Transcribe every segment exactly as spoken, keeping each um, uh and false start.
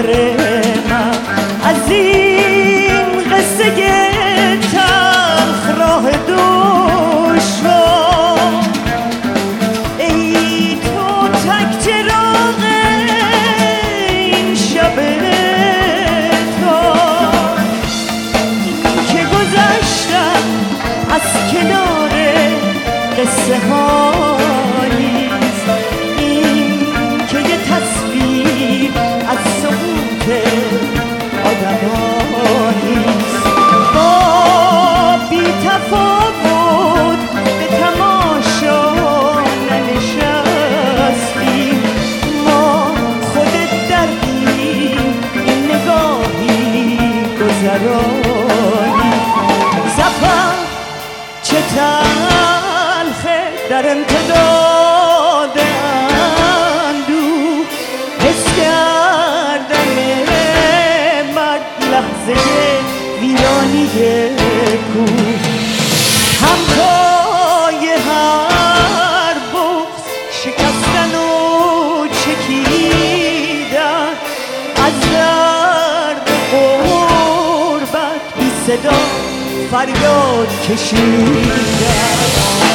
سفر من از این قصه تلخ راه دشوار. ای تو تک چراغ این شب تار که گذشتم از کنار قصه هاییست، این که یه تصویر از سقوط آدم هاییست. با بی تفاوت به تماشا ننشستیم، ما خودت دردیم این نگاهی گذرانی. زفر چه تلخه در امتداد اندوه، حس کردن مرد لحظه ویرانی کوه. همتای هر بغض شکستن و چکیدن، از درد غربت بی صدا فریاد کشیدن.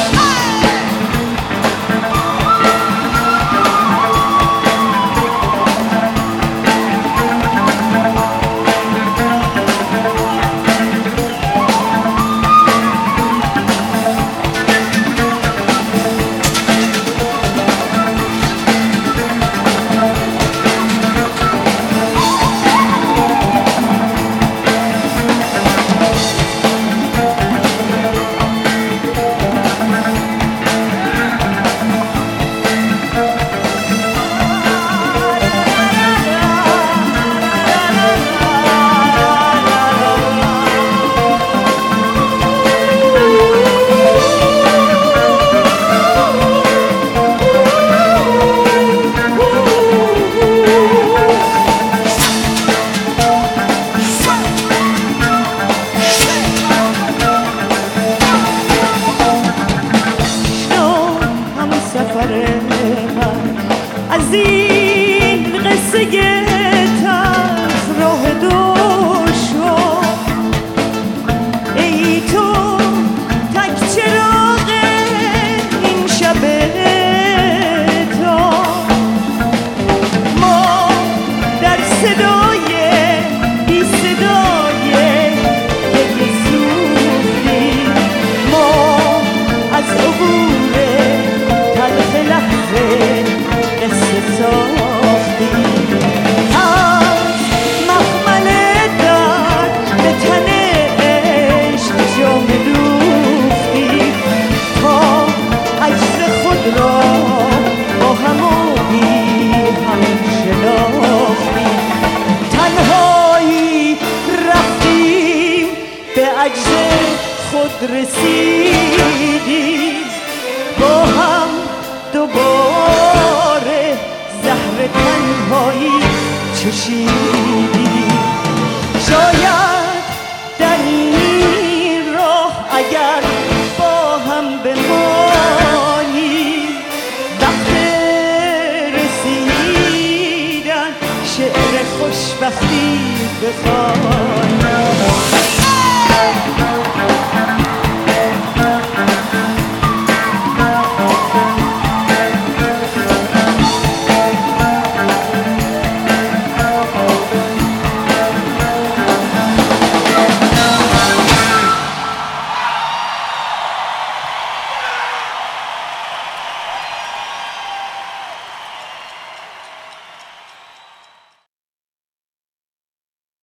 از این قصه تلخ راه دشوار. ای تو تک چراغ این شب تار، ما در صدای بی صدای گریه سوختیم، ما از عبور تلخ لحظه قصه ساختیم. از مخمل درد به تن عشق جامه دوختیم، تا عجز خود را با هم و بی هم شناختیم. تنهایی رفتیم به عجز خود رسیدیم، با هم دوباره زهر تنهایی چشیدیم. شاید در این راه اگر با هم بمانیم، وقت رسیدن شعر خوشبختی بخوانیم.